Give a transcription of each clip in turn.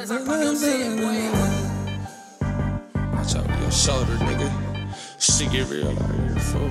Watch out your shoulder, nigga. Shit get real out here, fool.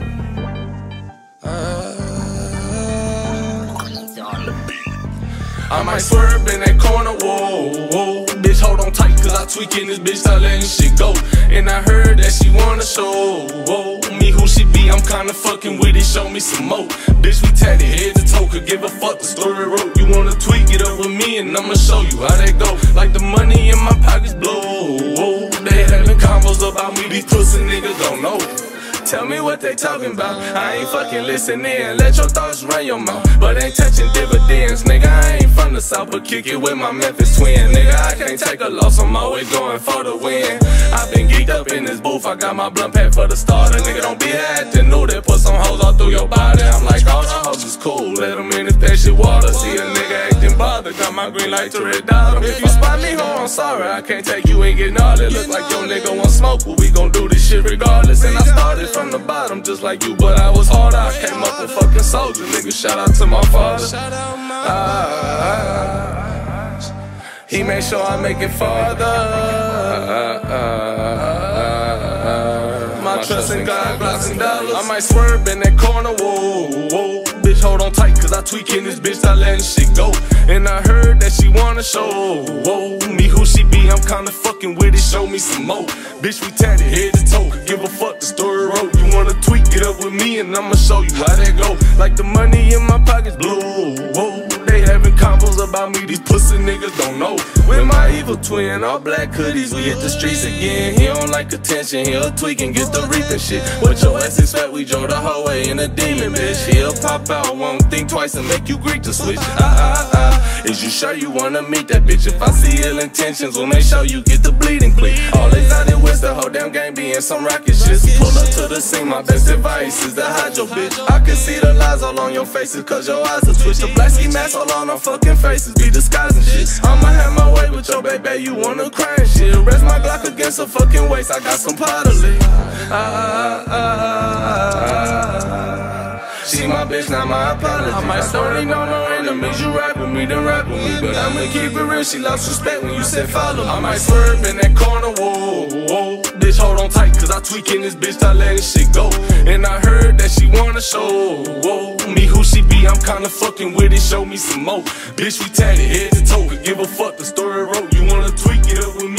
I might swerve in that corner, whoa, whoa. Bitch, hold on tight, cause I tweaking this bitch, start letting shit go. And I heard that she wanna show, whoa, me who she be, I'm kinda fucking with it, show me some more. Bitch, we tatted head to toe, could give a fuck, the story wrote. You wanna tweak it up with me, and I'ma show you how that go. Like the money in my pockets blow, whoa. They having combos about me, these pussy niggas don't know. Tell me what they talking about, I ain't fucking listening. Let your thoughts run your mouth, but ain't touching dividends. Nigga, I ain't from the south, but kick it with my Memphis twin. Nigga, I can't take a loss, I'm always going for the win. I been geeked up in this booth, I got my blunt pack for the starter. Nigga, don't be acting new, that put some hoes all through your body. I'm like, all the hoes is cool, let them in if that shit water. See a nigga acting bothered, got my green light to red dot. If you spot me, ho, I'm sorry, I can't take you, ain't getting all that. Look like your nigga want smoke, but we gon' do this shit regardless. And I started from the bottom just like you, but I was harder. I came up a fucking soldier, nigga. Shout out to my father. He made sure I make it farther. My trust in God, blocks and dollars. I might swerve in that corner, whoa, whoa. Bitch, hold on tight, cause I tweaking this bitch, I letting shit go. And I heard that she wanna show, whoa, me who she be, I'm kinda fucking with it, show me some more. Bitch, we tatted head to toe, give a fuck, the story wrote. You wanna tweak it up with me, and I'ma show you how that go. Like the money in my pockets blue, whoa. They having combos about me, these pussy niggas don't know. With my evil twin, all black hoodies, we hit the streets again. He don't like attention, he'll tweak and get the reaping shit. What your ass expect, we drove the whole way in a demon, bitch. He'll pop out, won't think twice and make you Greek to switch. Is you sure you wanna meet that bitch? If I see ill intentions, we'll make sure you get the bleeding plea. All they out in West, the whole damn game be in some rocket shit. Pull up to the scene, my best advice is to hide your bitch. I can see the lies all on your faces, cause your eyes are twitched. The black ski mask all on our fucking faces, be disguising shit. I'ma have my way with your baby, you wanna cry and shit. Rest my Glock against her fucking waist, I got some potterly. She my bitch, not my apology. I might don't know no enemies, you rap with me, then rap with me. But I'ma keep it real, she lost respect when you said follow me. I might swerve in that corner, whoa, whoa. Bitch, hold on tight, cause I tweaking this bitch, I letting shit go. And I heard that she wanna show, whoa, me who she be, I'm kinda fucking with it, show me some more. Bitch, we tatted head to toe, could give a fuck, the story wrote. You wanna tweak it up with me?